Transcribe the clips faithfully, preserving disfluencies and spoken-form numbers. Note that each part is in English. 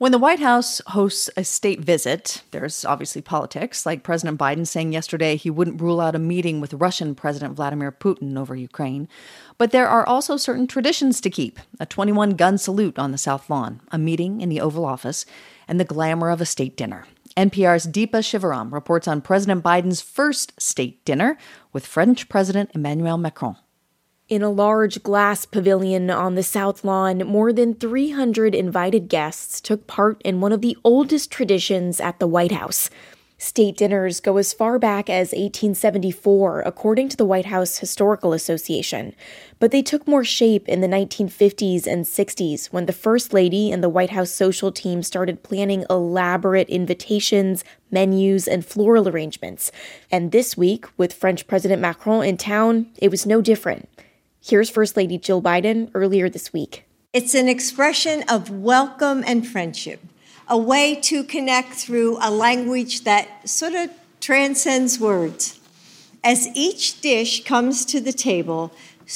When the White House hosts a state visit, there's obviously politics, like President Biden saying yesterday he wouldn't rule out a meeting with Russian President Vladimir Putin over Ukraine. But there are also certain traditions to keep: a twenty-one gun salute on the South Lawn, a meeting in the Oval Office, and the glamour of a state dinner. N P R's Deepa Shivaram reports on President Biden's first state dinner with French President Emmanuel Macron. In a large glass pavilion on the South Lawn, more than three hundred invited guests took part in one of the oldest traditions at the White House. State dinners go as far back as eighteen seventy-four, according to the White House Historical Association. But they took more shape in the nineteen fifties and sixties when the First Lady and the White House social team started planning elaborate invitations, menus, and floral arrangements. And this week, with French President Macron in town, it was no different. Here's First Lady Jill Biden earlier this week. It's an expression of welcome and friendship, a way to connect through a language that sort of transcends words. As each dish comes to the table,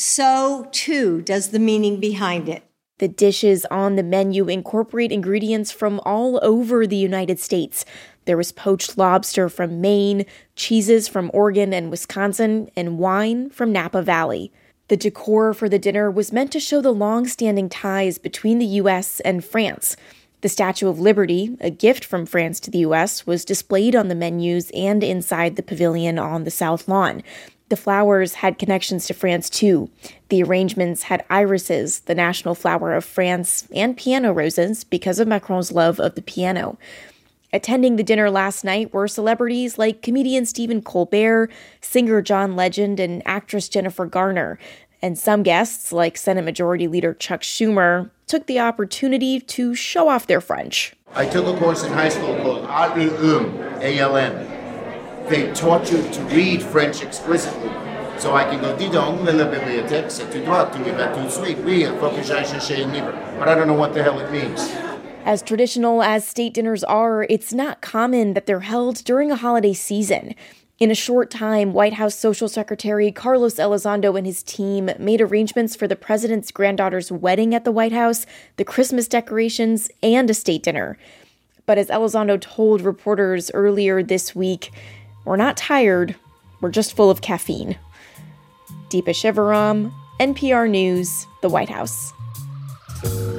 so too does the meaning behind it. The dishes on the menu incorporate ingredients from all over the United States. There was poached lobster from Maine, cheeses from Oregon and Wisconsin, and wine from Napa Valley. The decor for the dinner was meant to show the long-standing ties between the U S and France. The Statue of Liberty, a gift from France to the U S, was displayed on the menus and inside the pavilion on the South Lawn. The flowers had connections to France, too. The arrangements had irises, the national flower of France, and piano roses because of Macron's love of the piano. Attending the dinner last night were celebrities like comedian Stephen Colbert, singer John Legend, and actress Jennifer Garner. And some guests, like Senate Majority Leader Chuck Schumer, took the opportunity to show off their French. I took a course in high school called A L M, A L M. They taught you to read French explicitly. So I can go, dis donc, la bibliothèque, c'est tout droit, tu y vas tout de suite. Oui, il faut que j'aille chercher un livre. But I don't know what the hell it means. As traditional as state dinners are, it's not common that they're held during a holiday season. In a short time, White House Social Secretary Carlos Elizondo and his team made arrangements for the president's granddaughter's wedding at the White House, the Christmas decorations, and a state dinner. But as Elizondo told reporters earlier this week, we're not tired, we're just full of caffeine. Deepa Shivaram, N P R News, the White House.